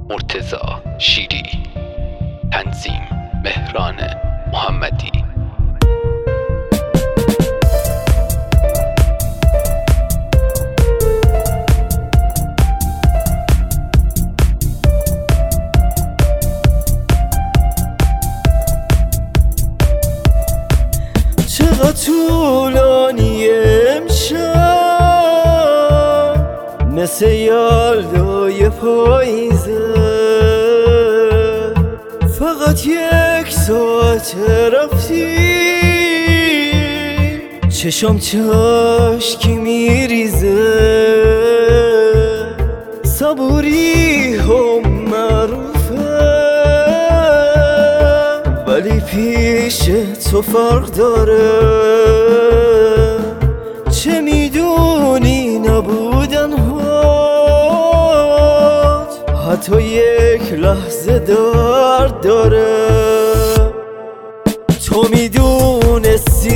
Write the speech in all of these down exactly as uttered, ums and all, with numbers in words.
مرتضی شیری. تنظیم مهران محمدی. چقدر طولانی امشب، مثل یلدای پاییزه، فقط یک ساعت رفتی، چشم چشکی میریزه، صبوری هم معروفه ولی پیش تو فرق داره. چه میدونی نبودن هات حتی یک لحظه درد داره. تو میدونستی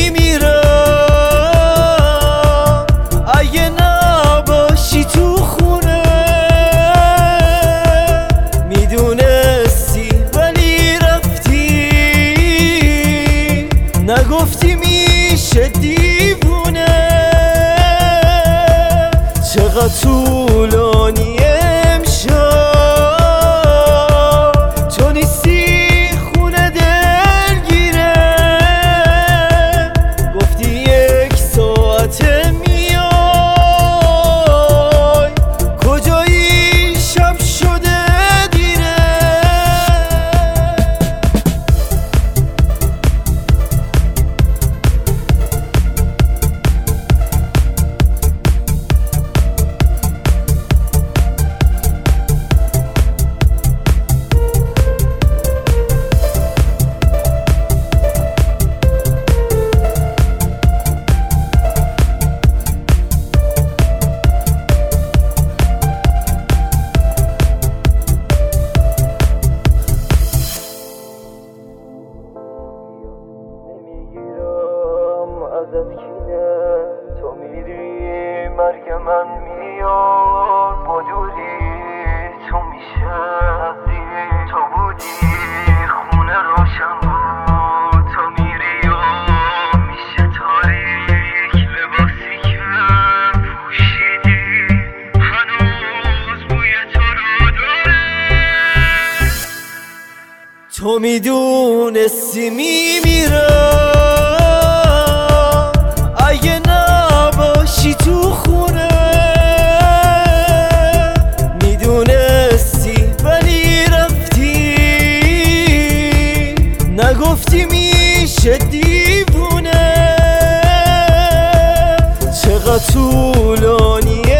میمیرم اگه نباشی تو خونه، میدونستی ولی رفتی، نگفتی میشه دیوونه. چقدر طولانی امشب، تو نیستی خونه دلگیره، گفتی یک ساعت میای، کجایی شب شده دیره. ازت کینه تو میری مرگ من میاد، با دوری تو میشه عزیز، تو بودی خونه روشن بود، تو میری و میشه تاریک، لباسی که پوشیدی هنوز بوی تو رو داره. تو میدونستی میمیرم اگه نباشی تو خونه، میدونستی ولی رفتی، نگفتی میشه دیوونه. چقدر طولانی